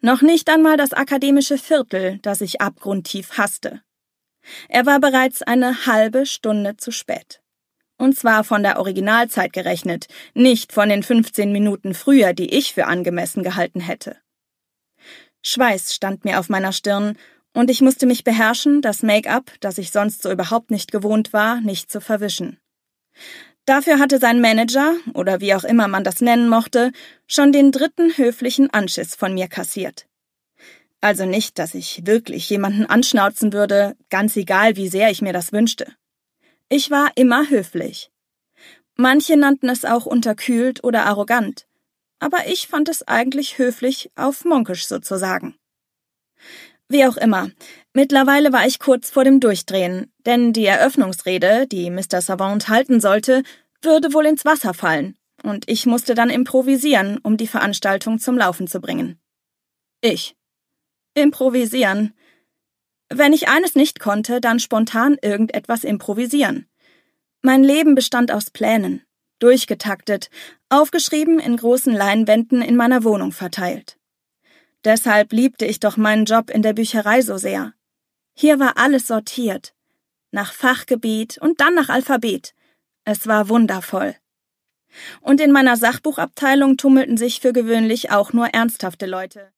Noch nicht einmal das akademische Viertel, das ich abgrundtief hasste. Er war bereits eine halbe Stunde zu spät. Und zwar von der Originalzeit gerechnet, nicht von den 15 Minuten früher, die ich für angemessen gehalten hätte. Schweiß stand mir auf meiner Stirn, und ich musste mich beherrschen, das Make-up, das ich sonst so überhaupt nicht gewohnt war, nicht zu verwischen. Dafür hatte sein Manager, oder wie auch immer man das nennen mochte, schon den 3. höflichen Anschiss von mir kassiert. Also nicht, dass ich wirklich jemanden anschnauzen würde, ganz egal, wie sehr ich mir das wünschte. Ich war immer höflich. Manche nannten es auch unterkühlt oder arrogant, aber ich fand es eigentlich höflich auf Monkisch sozusagen. Wie auch immer, mittlerweile war ich kurz vor dem Durchdrehen, denn die Eröffnungsrede, die Mr. Savant halten sollte, würde wohl ins Wasser fallen, und ich musste dann improvisieren, um die Veranstaltung zum Laufen zu bringen. Improvisieren. Wenn ich eines nicht konnte, dann spontan irgendetwas improvisieren. Mein Leben bestand aus Plänen, durchgetaktet, aufgeschrieben in großen Leinwänden in meiner Wohnung verteilt. Deshalb liebte ich doch meinen Job in der Bücherei so sehr. Hier war alles sortiert, nach Fachgebiet und dann nach Alphabet. Es war wundervoll. Und in meiner Sachbuchabteilung tummelten sich für gewöhnlich auch nur ernsthafte Leute.